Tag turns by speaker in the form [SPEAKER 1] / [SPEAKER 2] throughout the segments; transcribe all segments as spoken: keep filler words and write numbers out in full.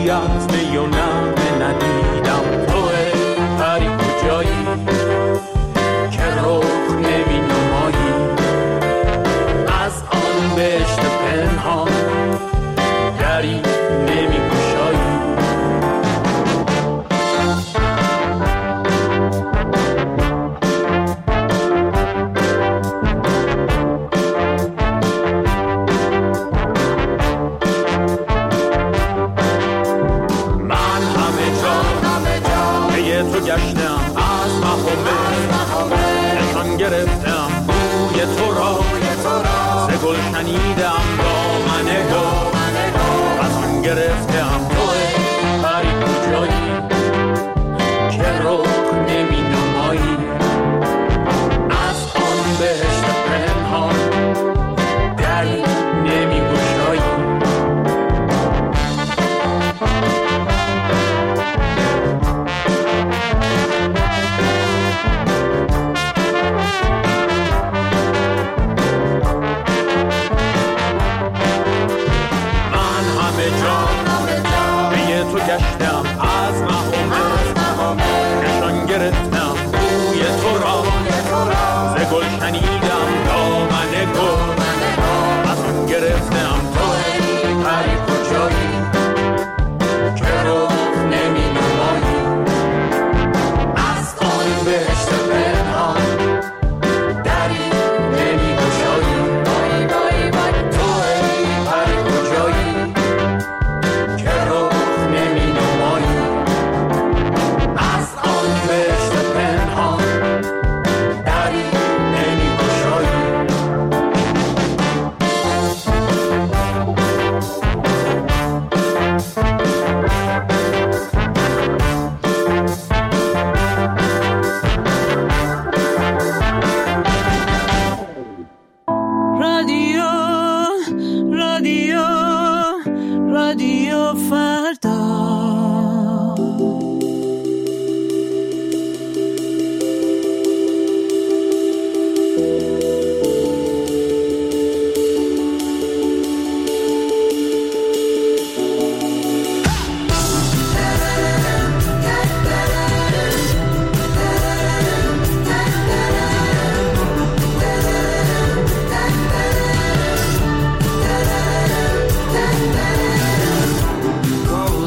[SPEAKER 1] چیزی از می و نغمه ندیدم. توه پری کجایی که رخ نمی نمایی از آن بهشت پنهان دری نمی گشایی. گشتم از مهمه نشان گرفتم بوی تو را ز گل شنیدم دامن گل از آن گرفتم توه پری کجایی که رخ نمی نمایی از آن بهشت پنهان دری نمی گشایی. تو گشتم از مهمه نشان گرفتم بوی تو را ز گل شنیدم دامن گل از آن گرفتم توه پری کجایی که رخ نمی نمایی از آن بهشت پنهان دری نمی گشایی. توه پری کجایی که رخ نمی نمایی از آن بهشت پنهان دری نمی گشایی.
[SPEAKER 2] رادیو رادیو رادیو فردا.
[SPEAKER 3] Go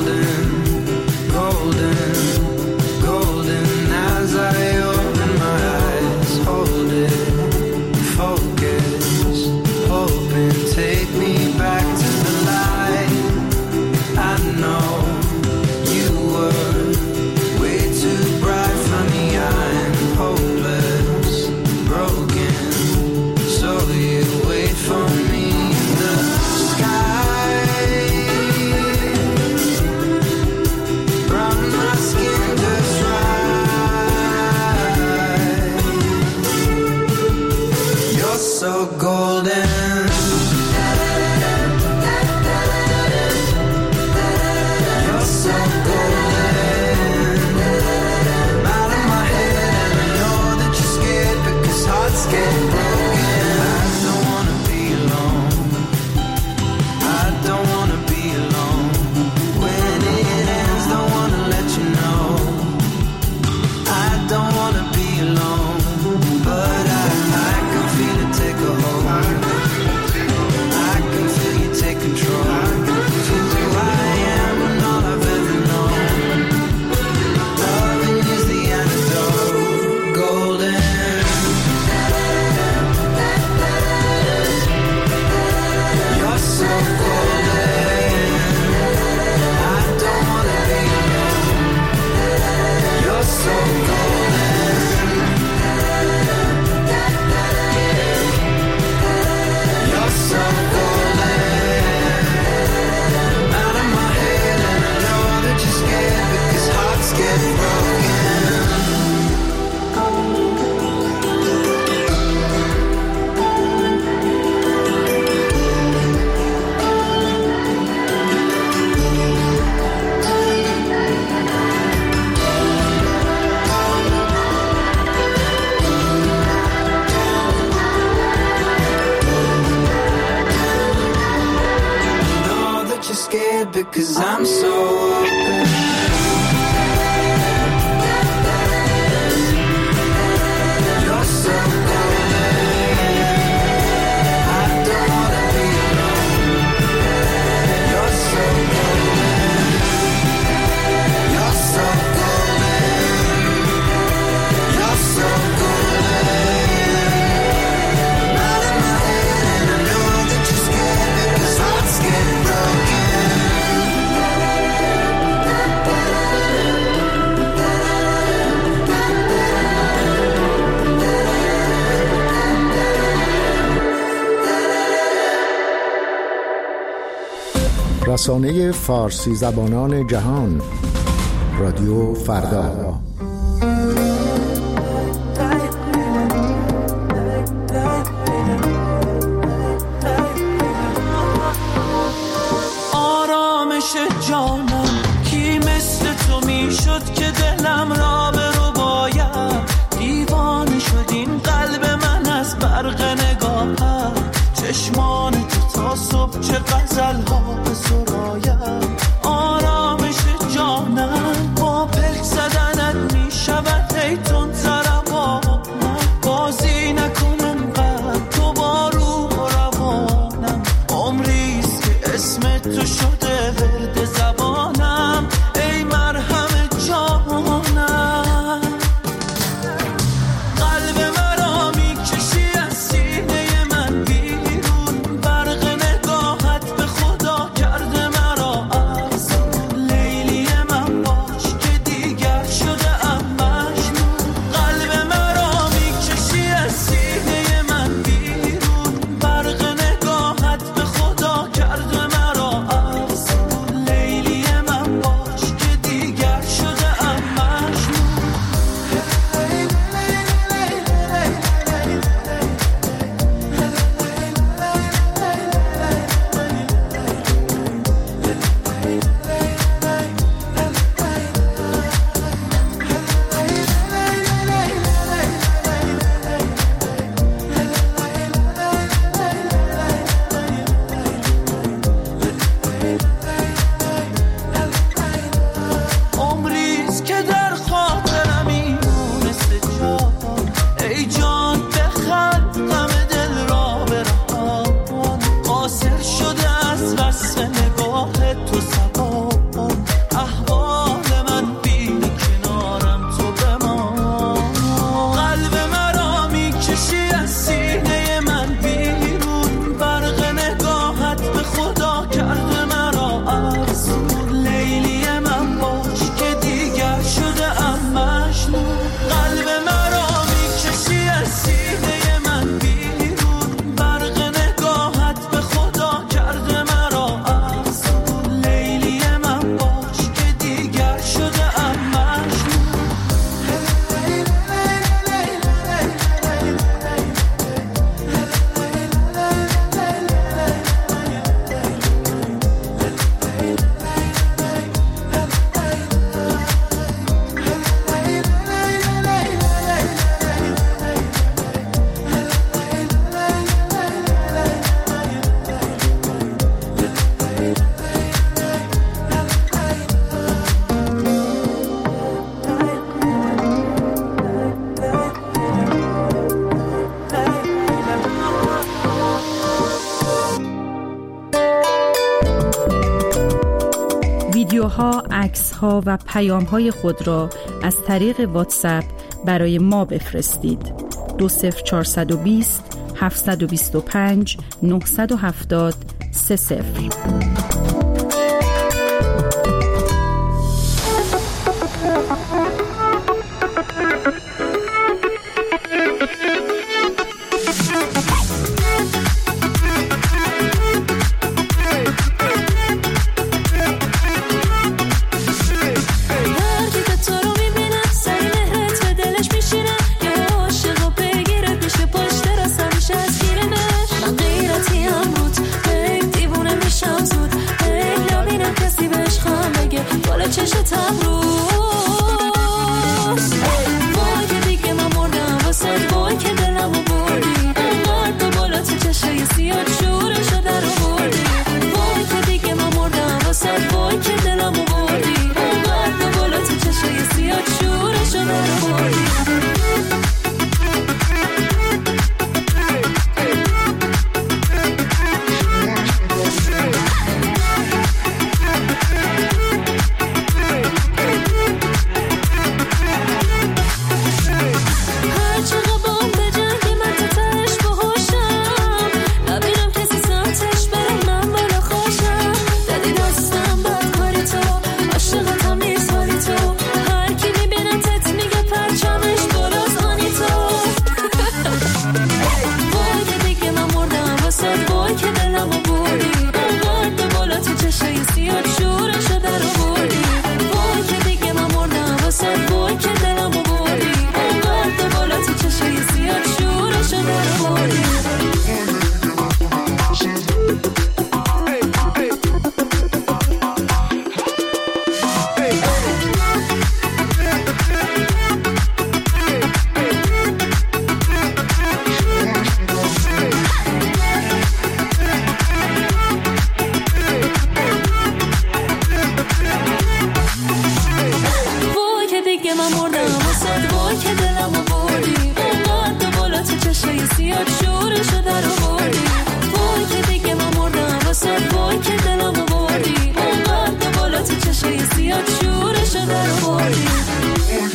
[SPEAKER 3] because I'm so open. You're so
[SPEAKER 4] رسانه فارسی زبانان جهان، رادیو فردا.
[SPEAKER 2] آرامش جانم کی مثل تو میشد که دلم را به رو باید دیوانه شد این قلب من از برق نگاهت چشمان تو تا صبح چه غزل ها به سرایم آرامش جانم با پلک زدنت می شود ای تون تربانم بازی نکنم قد تو با روح و روانم عمریست که اسم تو شده ورد زبانم ای مرهم جانم قلب مرا می کشی از سینه من بیرون برق نگاهت به خدا کرده مرا از لیلی من باش که دیگر شده ام مجنون قلب مرا می کشی از سینه من بیرون برق نگاهت به خدا کرده مرا از لیلی من باش که دیگر شده ام مجنون عمریست که در خاطرمی مونست جان ای جان بخند غم دل را برهان قاصر شده از وصف نگاه تو زبان احوال من بینی کنارم تو بمان قلب مرا می کشی از سینه من بیرون برق نگاهت به خدا کرده مرا از لیلی من باش که دیگر شده ام مجنون قلب مرا می کشی از سینه من بیرون برق نگاهت به خدا کرده مرا از لیلی من باش که دیگر شده ام مجنون
[SPEAKER 5] ویدیوها، عکس‌ها و پیام‌های خود را از طریق واتساپ برای ما بفرستید. دو صفر چهارصد و بیست هفتصد و بیست و پنج نهصد و هفتاد سه صفر.
[SPEAKER 6] چشتم روز وای که دیگه من مردم واسه وای که دلم رو بردی انگار تو بالا تو چشه سیاد شورشو در رو بردی وای که دیگه من مردم واسه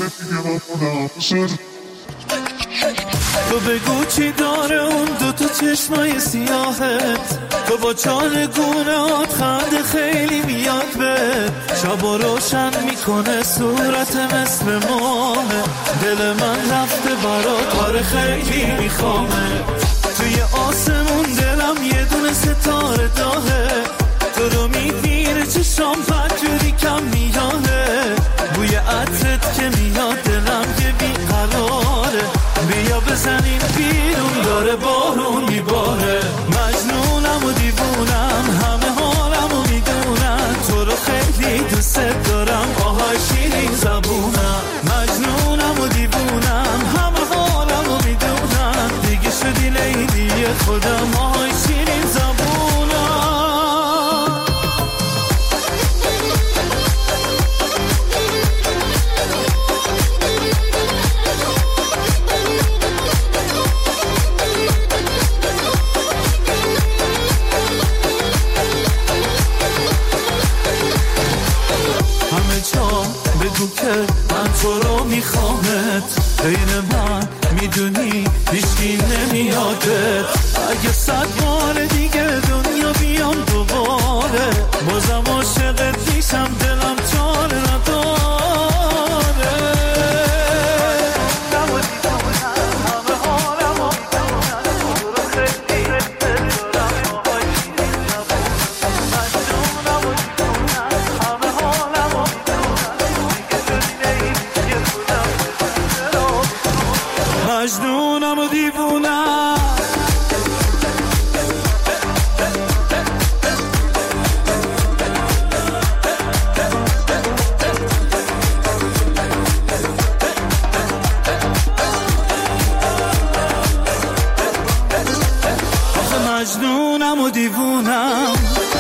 [SPEAKER 2] تو بگو چی داره اون دو تا چشمای سیاهت، تو با چارگونهات خنده خیلی میاد به شبا روشن میکنه صورت مثل ماهه، دل من رفته برات آره خیلی میخوامه، توی آسمون دلم یه دونه ستاره داهه، تو رو میبینه چشام پنجوری کم میانه، بوی عطرت که میاد دلم یه بیقراره، بیا بزنیم بیرون داره بارون میباره، مجنونم و دیوونم همه حالم و میدونم، تو رو خیلی دوست دارم آهای شیرین زبونم، مجنونم و دیوونم همه حالم و میدونم، دیگه شدی لیلی خودم آهای شیرین زبونم. بگو که من تو رو میخوامت، بین من میدونی هیچکی نمیادت، اگه صد بار دیگه دنیا بیام دوباره بازم عاشقت میشم، دلم چاره نداره. مجنونم و دیوونم آخه مجنونم و دیوونم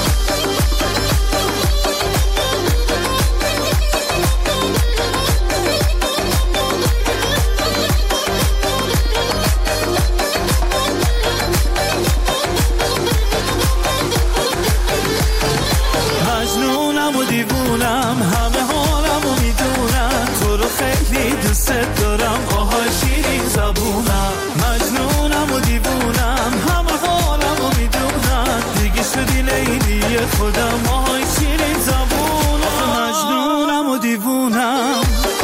[SPEAKER 2] همه حالم و میدونم، تو رو خیلی دوست دارم آهای شیرین زبونم، مجنونم و دیوونم همه حالم و میدونم، دیگه شدی لیلی خودم آهای شیرین زبونم، مجنونم و دیوونم.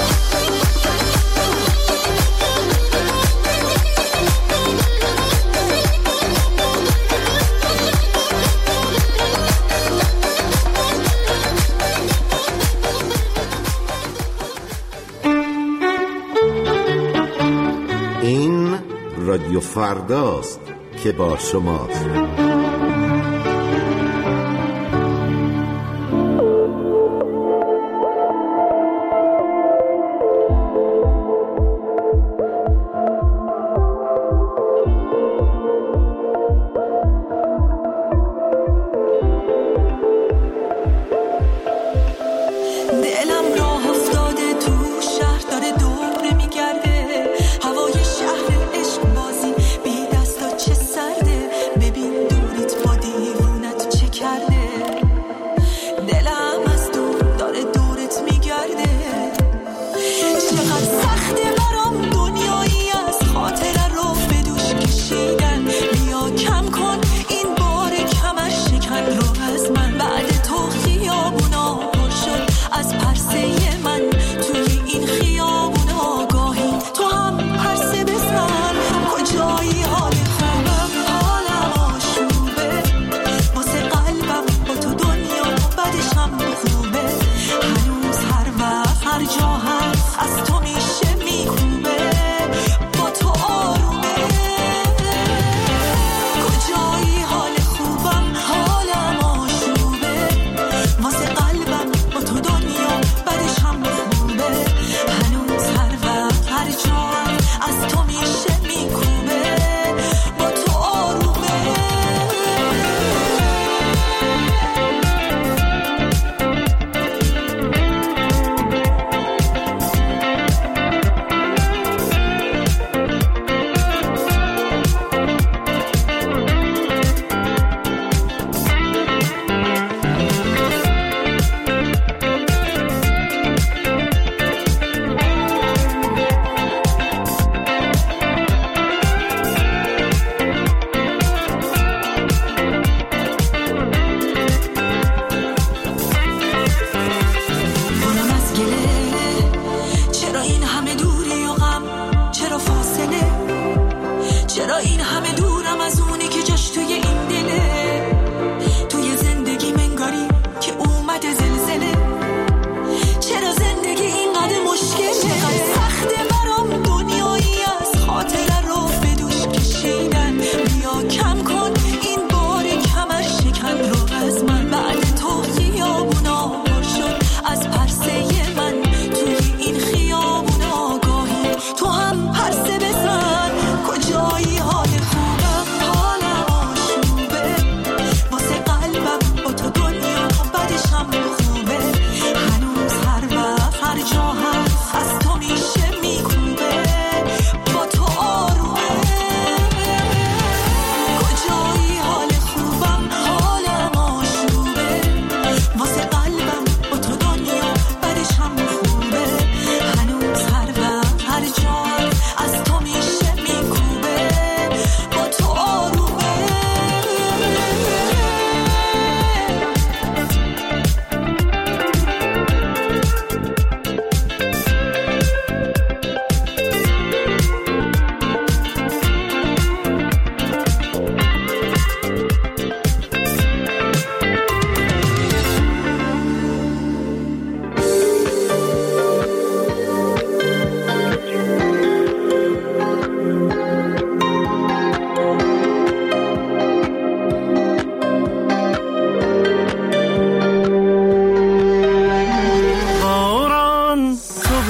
[SPEAKER 7] رادیو فرداست که با شماست.
[SPEAKER 6] ببین دور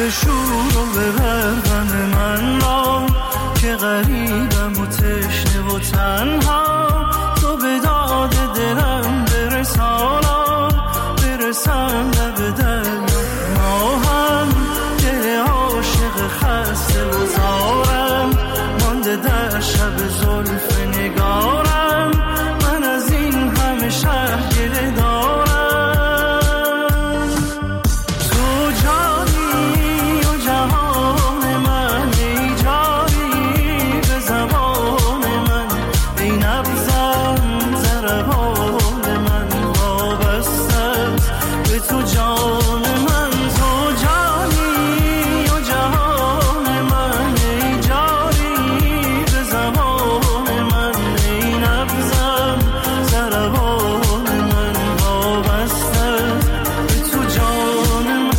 [SPEAKER 2] شور و ببردن من را که غریبم و تشنه و تنها، تو به داد دلم برسانا، برسم لب دریا. ما هم دل عاشق خسته و زارم، مانده در شب زلف نگارم، من از این همه شهر گله دارم. تو جانی و جهان من، ای جاری به زبان من، ای نبضم ضربان من وابسته است به تو جان من. تو جانی و جهان من، ای جاری به زبان من، ای نبضم ضربان من وابسته است به تو جان من.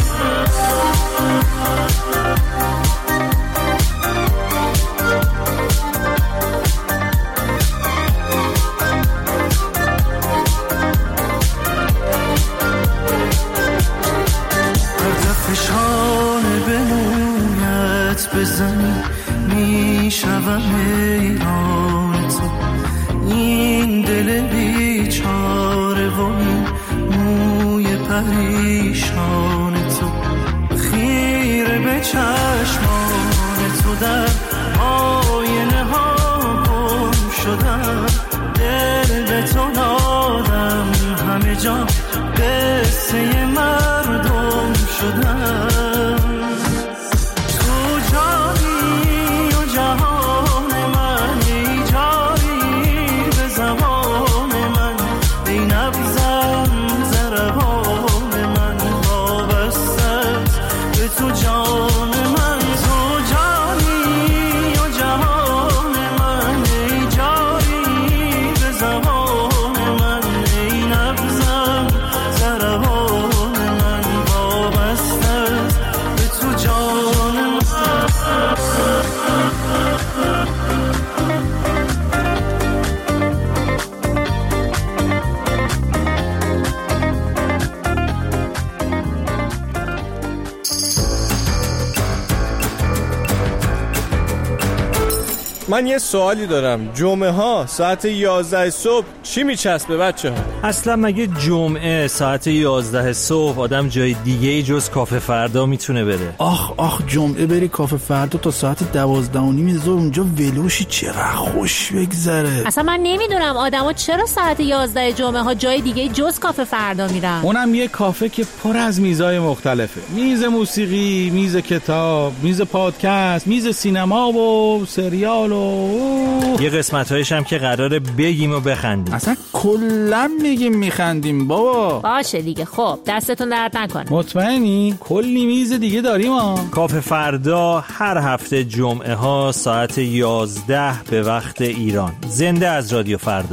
[SPEAKER 2] هر دفعه شانه به مویت بزنی میشوم حیران تو، این دل بیچاره و این موی پریشان تو، خیره به چشمان تو در آینه ها گم شدم، دل به تو دادم همه جا قصه مردم شدم. تو جانی و جهان من، ای جاری به زبان من، ای نبضم ضربان من وابسته است به تو جان من. تو جانی و جهان من، ای جاری به زبان من، ای نبضم ضربان من وابسته است به تو جان من.
[SPEAKER 8] من یه سوالی دارم، جمعه ها ساعت یازده صبح چی میچسبه بچه ها؟
[SPEAKER 9] اصلا مگه جمعه ساعت یازده صبح آدم جای دیگه ای جز کافه فردا میتونه بره؟
[SPEAKER 10] آخ آخ جمعه بری کافه فردا تا ساعت دوازده و نیم ظهر اونجا ولوشی، چقدر خوش بگذره.
[SPEAKER 11] اصلا من نمیدونم آدما چرا ساعت یازده جمعه ها جای دیگه جز کافه فردا میرن.
[SPEAKER 10] اونم یه کافه که پر از میزای مختلفه، میز موسیقی، میز کتاب، میز پادکست، میز سینما و سریال و
[SPEAKER 9] یه قسمت‌هایش هم که قراره بگیم و بخندیم.
[SPEAKER 10] اصلا کلا میگیم میخندیم بابا.
[SPEAKER 11] باشه دیگه، خب دستتون درد نکنه.
[SPEAKER 10] مطمئنی؟ کلی میز دیگه داریم ها.
[SPEAKER 9] کافه فردا هر هفته جمعه ها ساعت یازده به وقت ایران، زنده از رادیو فردا.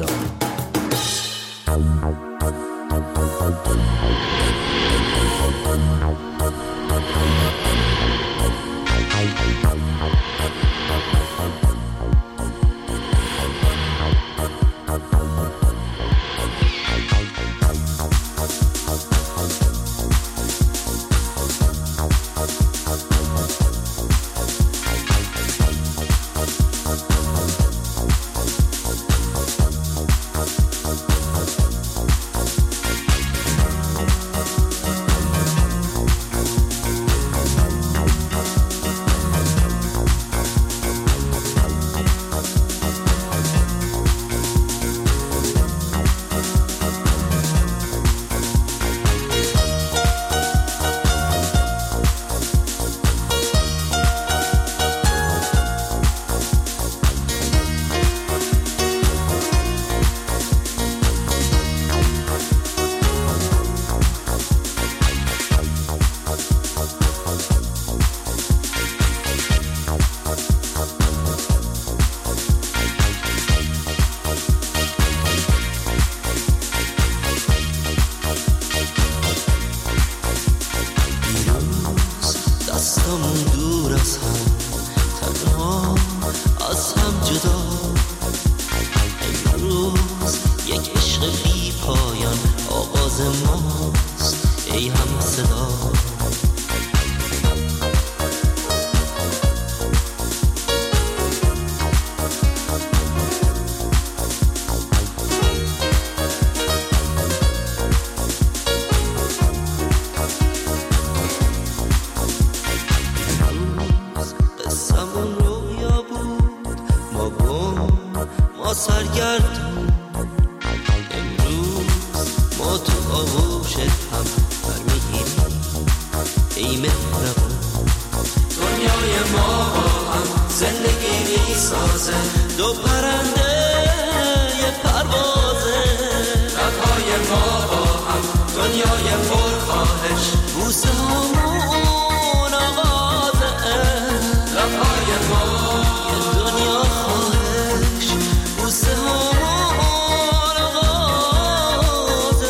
[SPEAKER 2] میسازه، دو پرنده یه پروازه، لبهای ما با هم دنیای پرخواهش، بوسه همون آغازه، لبهای ما یه دنیا خواهش، بوسه همون آغازه.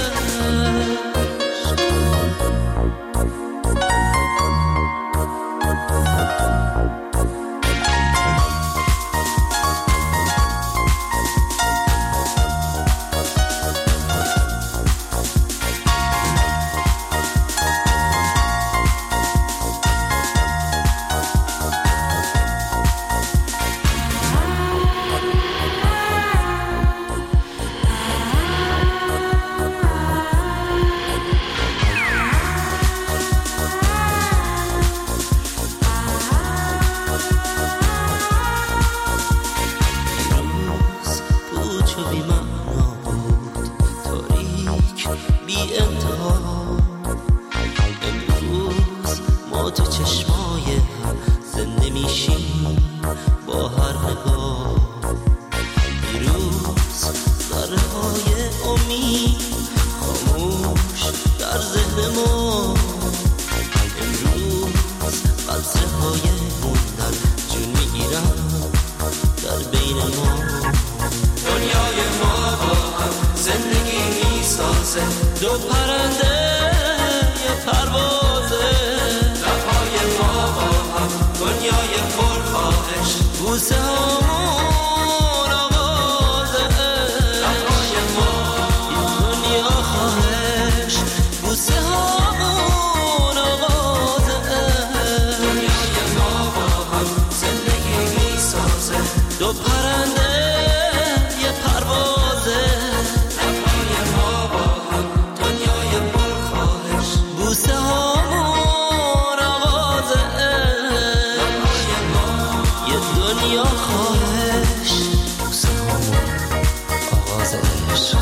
[SPEAKER 2] دو پرنده یه پروازه، لبهای ما با هم دنیای پرخواهش، بوسه همون آغازه، لبهای ما یه دنیا خواهش، بوسه همون آغازه، دنیای ما با هم زندگی میسازه، دو پرنده یه پروازه، بوسه همون آغازه، لبهای ما یه دنیا خواهش، بوسه همون آغازه عشق.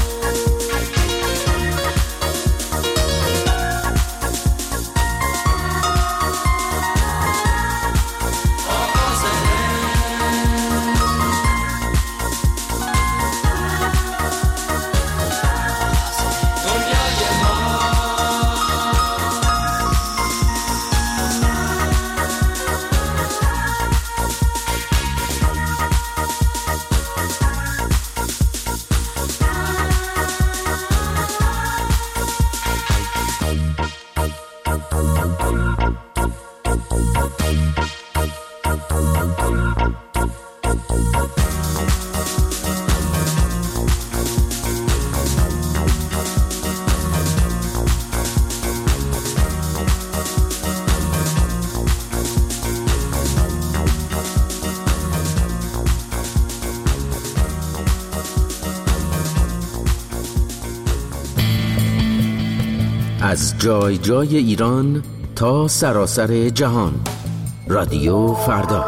[SPEAKER 12] از جای جای ایران تا سراسر جهان، رادیو فردا.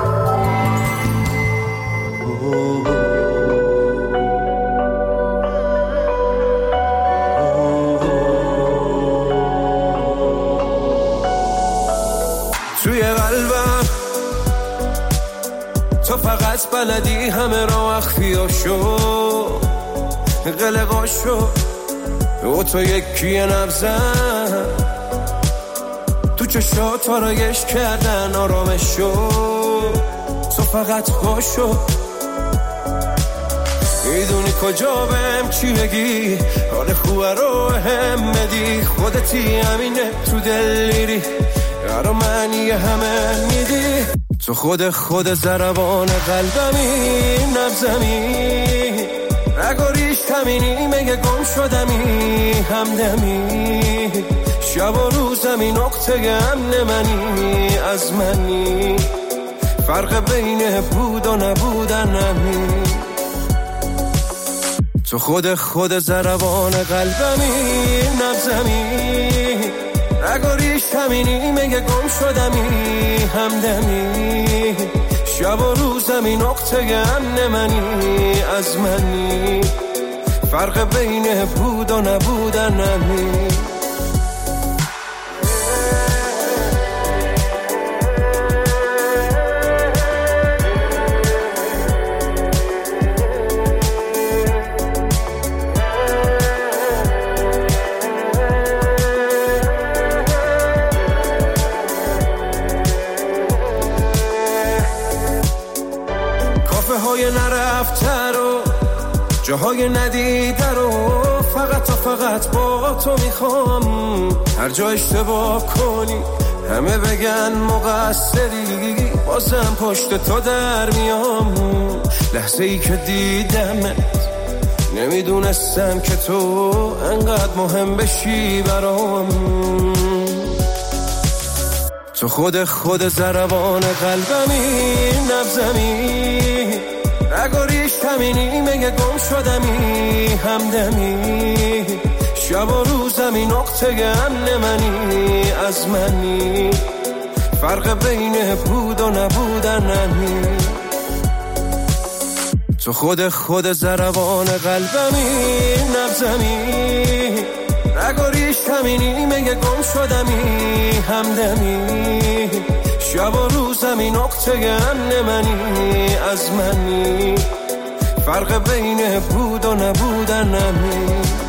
[SPEAKER 13] توی قلبم تو فقط بلدی همه را اخفیاشو قلقاشو، او تو یکی نبزن تو چشات آرایش کردن آرامشو، تو فقط باشو میدونی کجا بهم چی بگی، حال خوبه رو هم بدی، خودتی همینه تو دلیری برا معنی همه میدی، تو خود خود ضربان قلبمی نبزمی، نگاریش همینی مگه گم شدمی همدمی، شب و روزمی نقطه امن منی از منی، فرق بین بود و نبودن همین، تو خود خود ضربان قلبمی نبزمی، نگاریش همینی مگه گم شدمی همدمی، شب و روزمی نقطه امن منی از منی، فرق بین بود و نبودن همین. جاهای نرفته رو، جاهای ندیده رو، فقط تا فقط با تو میخوام. هر جا اشتباه کنی همه بگن مقصری، بازم پشت تو در میام. لحظه ای که دیدمت نمیدونستم که تو انقدر مهم بشی برام. تو خود خود ضربان قلبمی، نبزمی نگاریش همینی، مگه گم شدمی همدمی. شب و روزمی نقطه امن منی، از منی فرق بین بود و نبودنمی. تو خود خود ضربان قلبمی، نبزمی نگاریش همینی، مگه گم شدمی همدمی. شب و روزمی نقطه امن منی، از منی فرق بین بود و نبودنمی.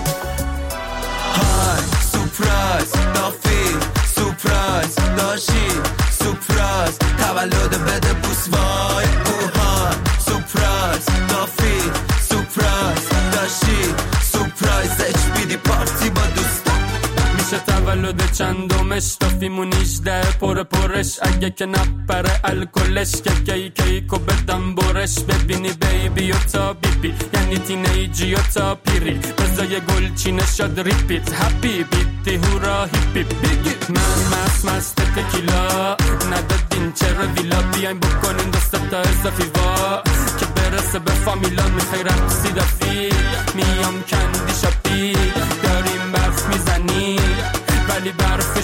[SPEAKER 2] های سورپرایز دافی، سورپرایز داشی، سورپرایز تولد بده بوس وای. اوها سورپرایز دافی، سورپرایز داشی، سورپرایز اچ بی دی پارتی با دوستا.
[SPEAKER 14] میشه تولد چندمش، دافیمون نیجده پر پرش. اگه که نپره الکلش، که کی کیکو بدم برش. ببینی بیبی و تا بیبی، یعنی تینیجی و تا پیری. بزای گل چینه شد ریپیت، هپی بیتی هورا هیپی بیگی. من مست مست تکیلا، ندادین چرا ویلا. بیاین بکنین دست تا اضافی وا، که برسه به فامیلا. میخوای رقصی دافی، میام کندی شاپی. داریم برف میزنی ولی برف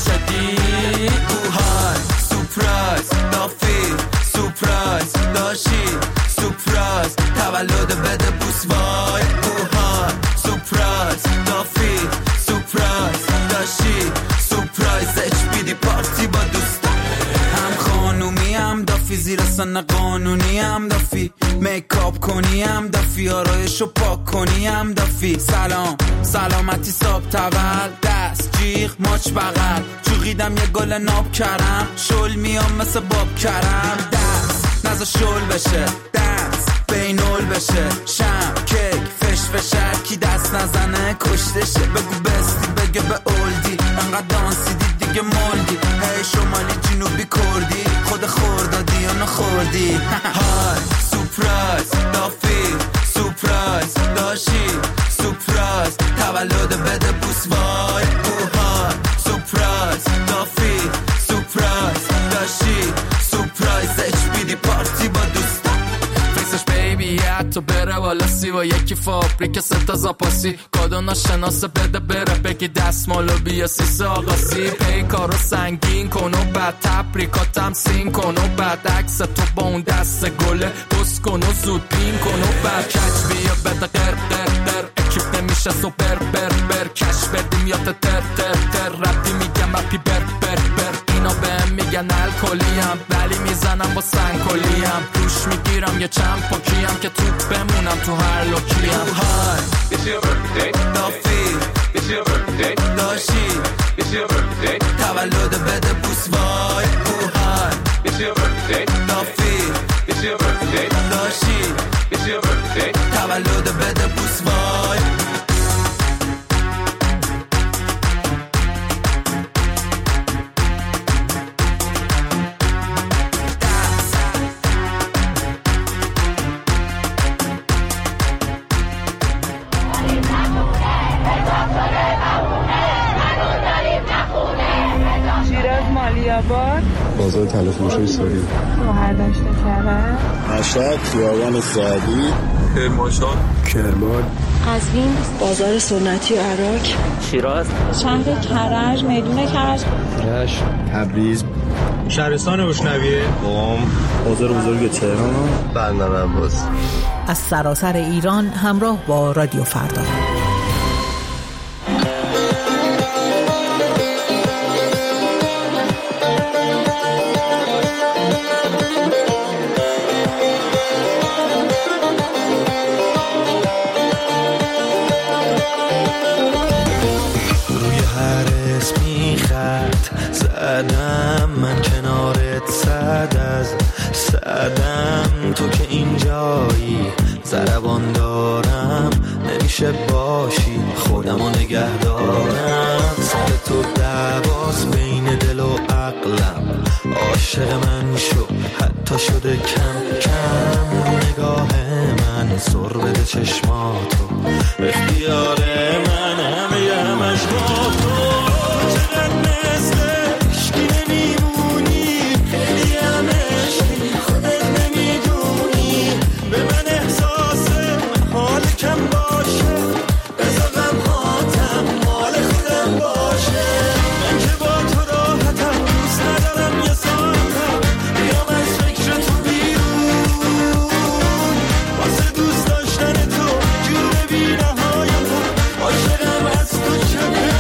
[SPEAKER 14] شدید.
[SPEAKER 2] اوهای سورپرایز دافی، سورپرایز داشی، سورپرایز تولد بده بوس وای. اوهای سورپرایز دافی، سورپرایز داشی، سورپرایز اچ بی دی پارتی با دوستا. هم خانومی هم دافی، زیر سن قانونی هم دافی. میکاپ کنی هم دافی، آرایشو پاک کنی هم دافی. سلام سلامتی صاحب تول، دست جیغ ماچ بغل. چوغیدم یه گل ناب کرم، شل میام مثل باب کرم. دست نزا شل بشه، دست بینول بشه. شم کیک فش فشر، کی دست نزنه کشتشه. بگو بستی بگه به اولدی، انقدر دانسیدی دیگه مولدی. هی شمالی جنوبی کردی، خود خوردادی یا نخوردی. های سورپرایز دافی، سورپرایز داشی، سورپرایز تولد بده بوس وای. اوها سورپرایز دافی، سورپرایز داشی، سورپرایز اچ بی دی پارتی با دوستا. فیسش بیبی حتی بره والا سی و یکی فابریک ستا زاپاسی. کادو ناشناسه بده بره، بگی دستمالو بیا سیسه آقاسی. پیکارو سنگین کن و بعد تبریکاتم سین کن و بعد عکس تو با اون دست گله پست کن و زود پین کن و بعد کچ بیا بده قر قر قر. اکیپ نمیشه سوپر بر بر، کش بدیم یا تر تر تر. ربی میگم اپی بر بر بر. اینا بهم میگن الکلیم، ولی میزنم با سنگکلیم. روش میگیرم یه چند پاکیم، که تو بمونم تو هر لوکیم. های It's your birthday دافی، It's your birthday داشی، It's your birthday تولد بده بوس وای. اوهای It's your birthday دافی، It's your birthday داشی، It's your birthday تولد بده بوس وای.
[SPEAKER 15] بازار تلفروش سوری
[SPEAKER 16] مهرداشت کرد
[SPEAKER 15] مشهد خیابان سعدی
[SPEAKER 17] کرمانشاه
[SPEAKER 15] کرمان
[SPEAKER 16] قزوین بازار سنتی عراق
[SPEAKER 17] شیراز
[SPEAKER 16] شهر کرج میدون کرج
[SPEAKER 15] رشت تبریز
[SPEAKER 17] شهرستان روشنویه
[SPEAKER 15] قم بازار بزرگ تهران بندر عباس.
[SPEAKER 18] از سراسر ایران همراه با رادیو فردا.
[SPEAKER 2] زدم من کنارت صد از صدم، تو که اینجایی عاشق من شو حتی شده کم کم رو نگاه من سر بده چشماتو اختیار من همه همش با تو چقدر مثل عشقی نمیمونی خیلی هم عشقی خودت نمیدونی به من احساس حال کم باشه بذار غم هاتم مال خودم باشه من که با تو راحتم دوست ندارم یه ساعتم بیام از فکر تو بیرون واسه دوست داشتن تو جور بی نهایتم عاشقم از تو چه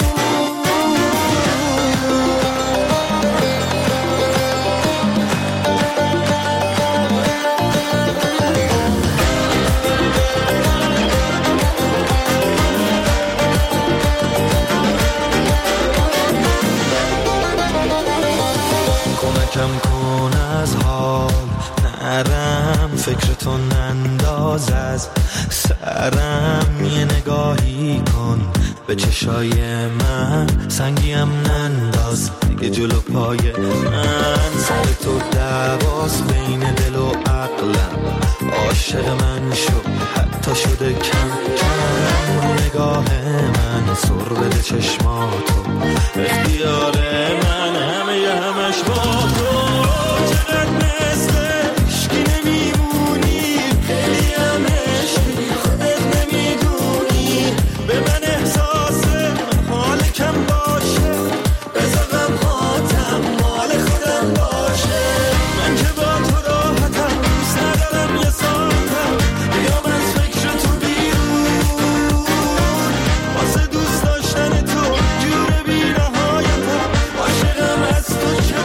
[SPEAKER 2] کم کن از حال نرم فکرتو ننداز از سرم یه نگاهی کن به چشای من سنگیم ننداز دیگه جلو پای من سر تو دواس بین دل و عقلم عاشق من شو حتی شده کم کم رو نگاه من سر بده چشماتو اختیار من همه همش با تو چقدر مثل عشقی نمیمونی خیلی هم عشقی خودت نمیدونی به من احساس حال کم باشه بذار غم هاتم مال خودم باشه من که با تو راحتم دوست ندارم یه ساعتم بیام از فکر تو بیرون واسه دوست داشتن تو جور بی نهایتم عاشقم از تو چه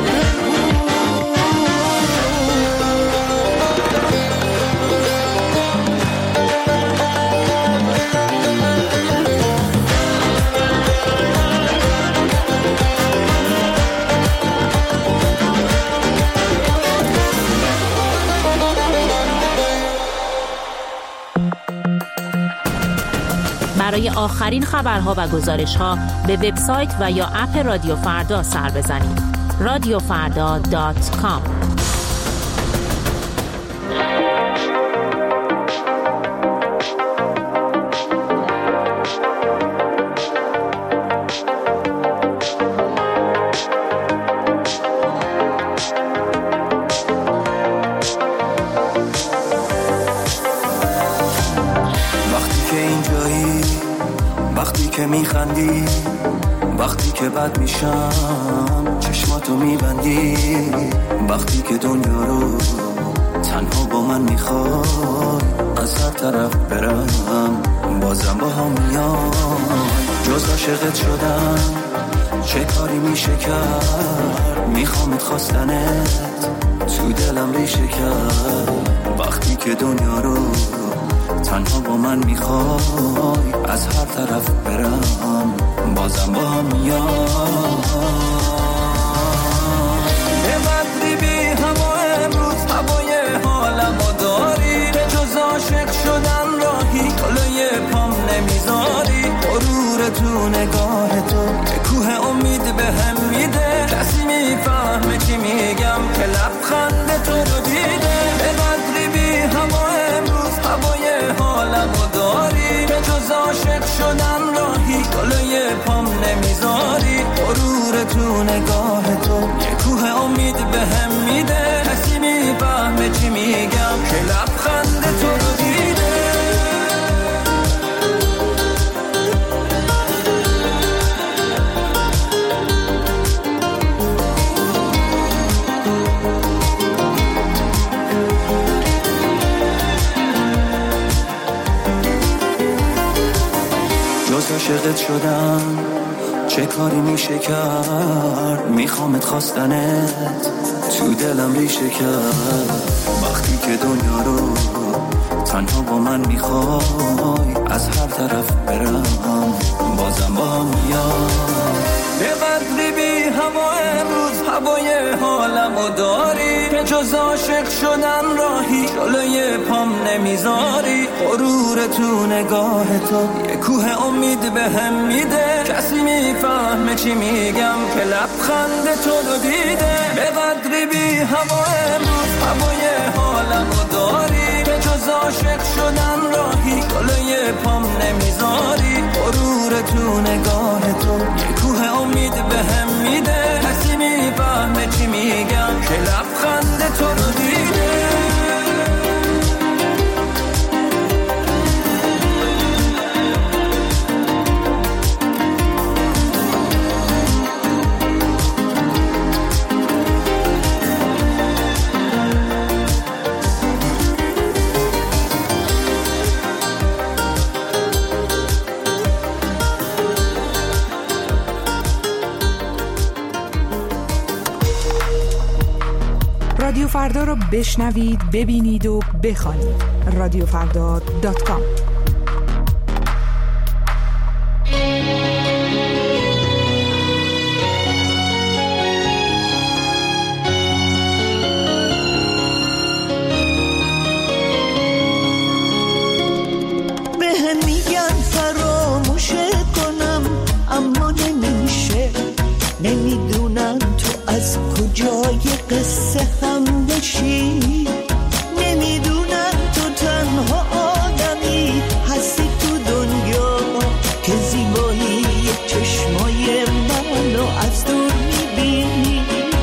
[SPEAKER 11] برای آخرین خبرها و گزارش‌ها به وبسایت و یا اپ رادیو فردا سر بزنید. رادیو فردا دات کام.
[SPEAKER 2] میخندی وقتی که بد میشم چشماتو میبندی وقتی که دنیا رو تنها با من میخوای از هر طرف برم بازم با هم میای جز عاشقت شدم چه کاری میشه کرد میخوامت خواستنت تو دلم ریشه کرد وقتی که دنیا رو تنها با من میخوای از هر طرف برم بازم با هم میای به بدری بی هوا امروز هوای حالمو داری به جز عاشق شدن راهی جلوی پام نمیذاری غرور تو نگاه تو که کوه امید به هم میده کسی میفهمه چی میگم که لبخند تو رو دیده به بدری بی هوا امروز هوای حالمو داری به جز عاشق شدن راهی جلوی پام نمیذاری غرور تو نگاه تو یه کوه امید به هم میده کسی میفهمه چی میگم که لبخند تو رو دیده عاشقت شدم چه کاری میشه کرد میخوامت خواستنت تو دلم ریشه کرد وقتی که دنیا رو تنها با من میخوای از هر طرف برم بازم با هم میای به قدری بی هم هوا امروز هوای حالمو داری که جز عاشق شدن راهی جلوی پام نمیذاری غرور تو نگاه تو یه کوه امید به هم میده کسی میفهمه چی میگم که لبخند تو رو دیده به قدری بی هوا امروز هوای حالمو داری که جز عاشق شدن راهی جلوی پام نمیذاری غرور تو نگاه تو یه کوه امید به هم میده کسی میفهمه چی میگم که لبخند تو رو دیده
[SPEAKER 19] رادیو فردا رو بشنوید، ببینید و بخوانید. رادیو فردا دات کام.
[SPEAKER 20] بهم میگن فراموش کنم اما نمیشه، نمیدونم تو از کجای قصه هم بشی، نمیدونم تو تنها آدمی هستی تو دنیا که زیبایی چشمای منو از دور میبینی.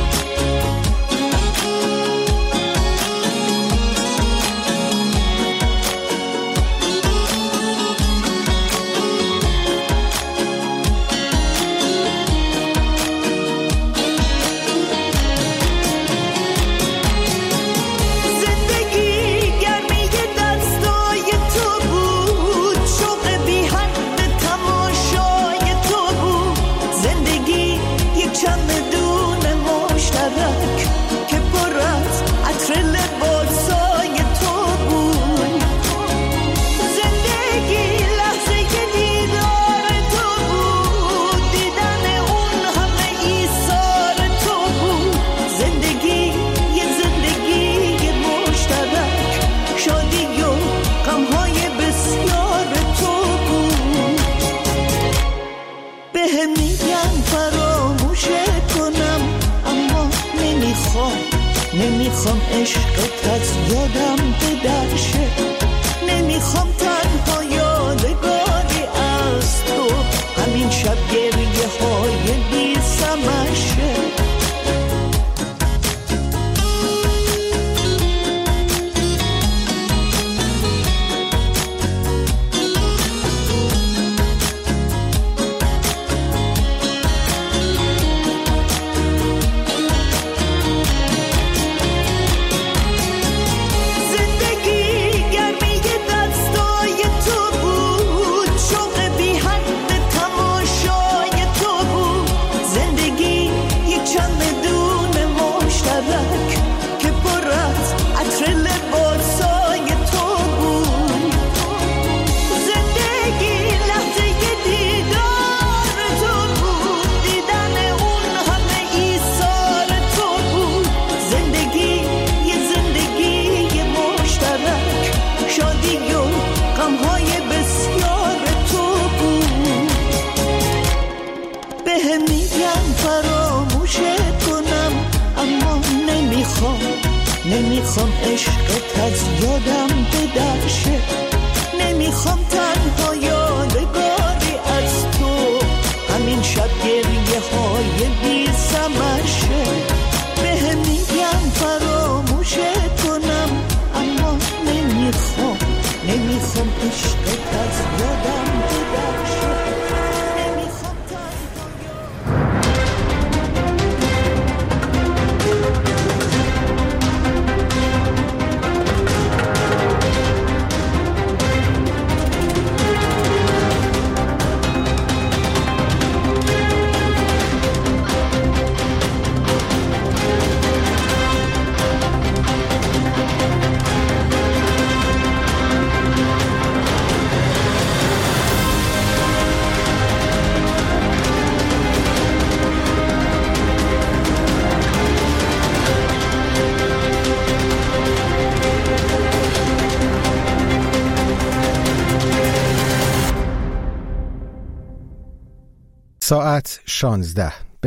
[SPEAKER 20] نمیخوام عشقت از یادم بدرشه، نمیخوام تنها یادگاری از تو همین شب گریه های بی سمشه. نمیخوام عشقت از یادم بدرشه، نمیخوام تنها یادگاری از تو همین شب گریه های بی سمشه. بهم میگن فراموش کنم اما نمیخوام، نمیخوام عشقت از یادم بدرشه.
[SPEAKER 4] ساعت شانزده.